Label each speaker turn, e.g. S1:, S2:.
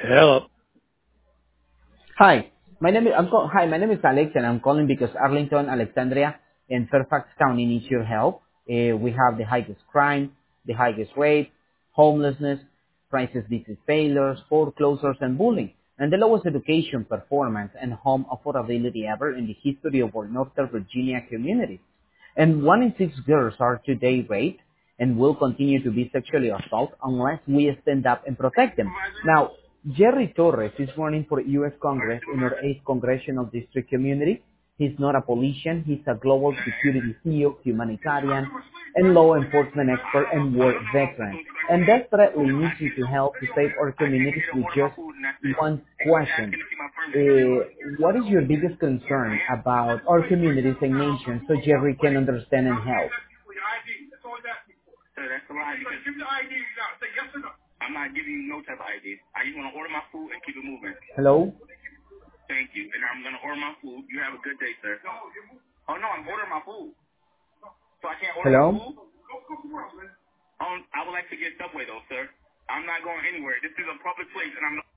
S1: Hello.
S2: Hi, my name is Alex, and I'm calling because Arlington, Alexandria, and Fairfax County needs your help. We have the highest crime, the highest rate, homelessness, crisis disease failures, foreclosures, and bullying, and the lowest education performance and home affordability ever in the history of our Northern Virginia community. And 1 in 6 girls are today raped and will continue to be sexually assaulted unless we stand up and protect them. Now, Jerry Torres is running for U.S. Congress in our 8th Congressional District community. He's not a politician. He's a global security CEO, humanitarian, and law enforcement expert and war veteran. And desperately needs you to help to save our communities with just one question. What is your biggest concern about our communities and nations so Jerry can understand and help?
S1: Sir, that's a lie. Give the ID. You gotta say yes or no. I'm not giving you no type of ID. I just want to order my food and keep it moving.
S2: Hello?
S1: Thank you. And I'm going to order my food. You have a good day, sir. Oh, no, I'm ordering my food. So I can't order my
S2: Hello?
S1: food? I would like to get Subway, though, sir. I'm not going anywhere. This is a public place, and I'm